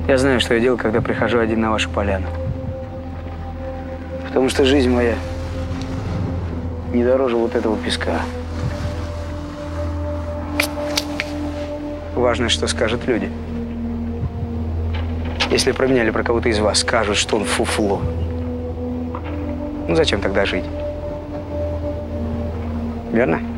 Я знаю, что я делаю, когда прихожу один на вашу поляну. Потому что жизнь моя не дороже вот этого песка. Важно, что скажут люди. Если про меня или про кого-то из вас скажут, что он фуфло, ну зачем тогда жить? Верно?